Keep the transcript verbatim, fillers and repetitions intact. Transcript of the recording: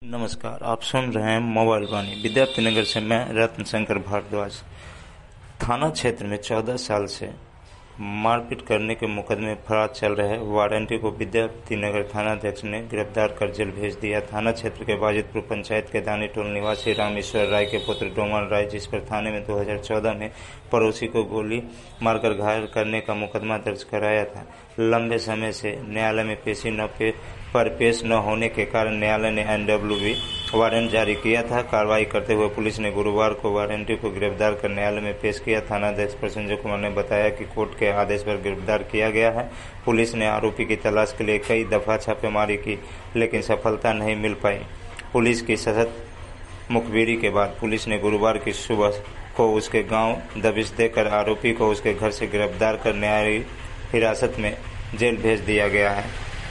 नमस्कार, आप सुन रहे हैं मोबाइल वाणी। विद्यार्थीनगर से मैं रत्न शंकर भारद्वाज। थाना क्षेत्र में चौदह साल से मारपीट करने के मुकदमे फरार चल रहे वारंटी को विद्यार्थीनगर थानाध्यक्ष ने गिरफ्तार कर जेल भेज दिया। थाना क्षेत्र के बाजितपुर पंचायत के दानी टोल निवासी रामेश्वर राय के पुत्र डोमन राय, जिस पर थाने में दो हज़ार चौदह में पड़ोसी को गोली मारकर घायल करने का मुकदमा दर्ज कराया था, लंबे समय से न्यायालय में पेशी न पे पर पेश न होने के कारण न्यायालय ने एन डब्ल्यू बी वारंट जारी किया था। कार्रवाई करते हुए पुलिस ने गुरुवार को वारंटी को गिरफ्तार कर न्यायालय में पेश किया। थानाध्यक्ष प्रसंजय कुमार ने बताया कि कोर्ट के आदेश पर गिरफ्तार किया गया है। पुलिस ने आरोपी की तलाश के लिए कई दफा छापेमारी की, लेकिन सफलता नहीं मिल पाई। पुलिस की सतत मुखबिरी के बाद पुलिस ने गुरुवार की सुबह को उसके गांव दबिश देकर आरोपी को उसके घर से गिरफ्तार कर न्यायिक हिरासत में जेल भेज दिया गया है।